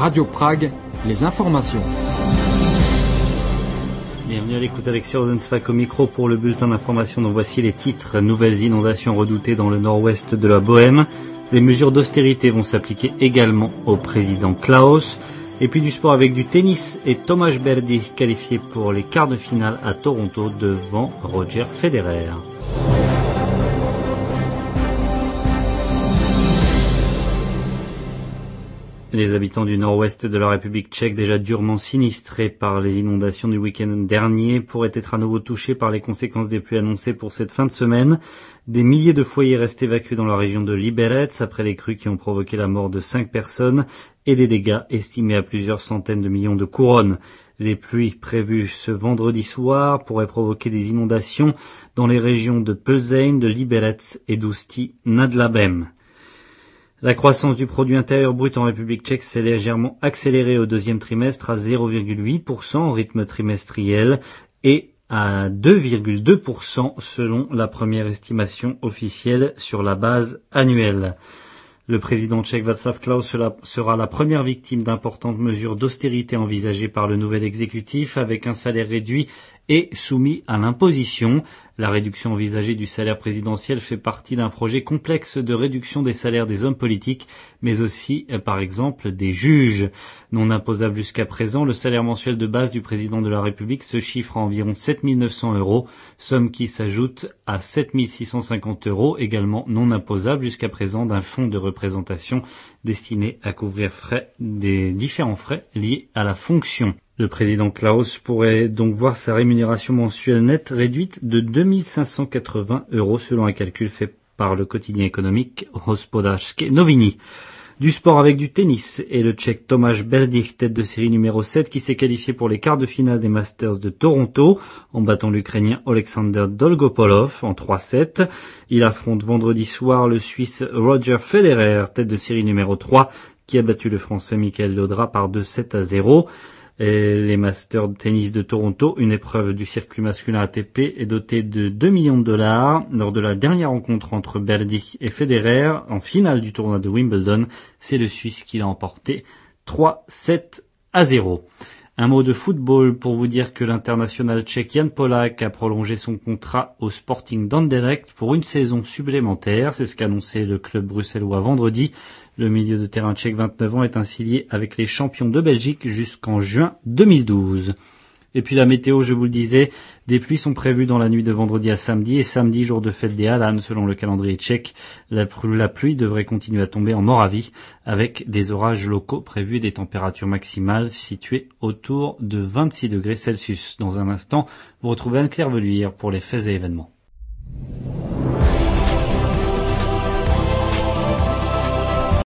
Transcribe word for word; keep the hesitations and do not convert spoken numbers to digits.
Radio Prague, les informations. Bienvenue à l'écoute, Alexis Rosenzweig au micro pour le bulletin d'information dont voici les titres. Nouvelles inondations redoutées dans le nord-ouest de la Bohème. Les mesures d'austérité vont s'appliquer également au président Klaus. Et puis du sport avec du tennis et Tomáš Berdych qualifié pour les quarts de finale à Toronto devant Roger Federer. Les habitants du nord-ouest de la République tchèque, déjà durement sinistrés par les inondations du week-end dernier, pourraient être à nouveau touchés par les conséquences des pluies annoncées pour cette fin de semaine. Des milliers de foyers restent évacués dans la région de Liberec après les crues qui ont provoqué la mort de cinq personnes et des dégâts estimés à plusieurs centaines de millions de couronnes. Les pluies prévues ce vendredi soir pourraient provoquer des inondations dans les régions de Plzeň, de Liberec et d'Ústí nad Labem. La croissance du produit intérieur brut en République tchèque s'est légèrement accélérée au deuxième trimestre à zéro virgule huit pour cent au rythme trimestriel et à deux virgule deux pour cent selon la première estimation officielle sur la base annuelle. Le président tchèque Václav Klaus sera la première victime d'importantes mesures d'austérité envisagées par le nouvel exécutif avec un salaire réduit et soumis à l'imposition. La réduction envisagée du salaire présidentiel fait partie d'un projet complexe de réduction des salaires des hommes politiques, mais aussi, par exemple, des juges. Non imposable jusqu'à présent, le salaire mensuel de base du président de la République se chiffre à environ sept mille neuf cents euros, somme qui s'ajoute à sept mille six cent cinquante euros, également non imposable jusqu'à présent d'un fonds de représentation destiné à couvrir frais, des différents frais liés à la fonction. Le président Klaus pourrait donc voir sa rémunération mensuelle nette réduite de deux mille cinq cent quatre-vingts euros selon un calcul fait par le quotidien économique Hospodářské noviny. Du sport avec du tennis et le tchèque Tomáš Berdych, tête de série numéro sept, qui s'est qualifié pour les quarts de finale des Masters de Toronto en battant l'Ukrainien Alexander Dolgopolov en trois sept. Il affronte vendredi soir le Suisse Roger Federer, tête de série numéro trois, qui a battu le Français Michael Laudrat par deux sept à zéro. Et les Masters de tennis de Toronto, une épreuve du circuit masculin A T P, est dotée de deux millions de dollars. Lors de la dernière rencontre entre Berdych et Federer, en finale du tournoi de Wimbledon, c'est le Suisse qui l'a emporté trois sept à zéro. Un mot de football pour vous dire que l'international tchèque Jan Polák a prolongé son contrat au Sporting d'Anderlecht pour une saison supplémentaire. C'est ce qu'a annoncé le club bruxellois vendredi. Le milieu de terrain tchèque, vingt-neuf ans, est ainsi lié avec les champions de Belgique jusqu'en juin deux mille douze. Et puis la météo, je vous le disais, des pluies sont prévues dans la nuit de vendredi à samedi et samedi, jour de fête des Hallan, selon le calendrier tchèque. La, la pluie devrait continuer à tomber en Moravie avec des orages locaux prévus et des températures maximales situées autour de vingt-six degrés Celsius. Dans un instant, vous retrouvez Anne-Claire Veluire pour les faits et événements.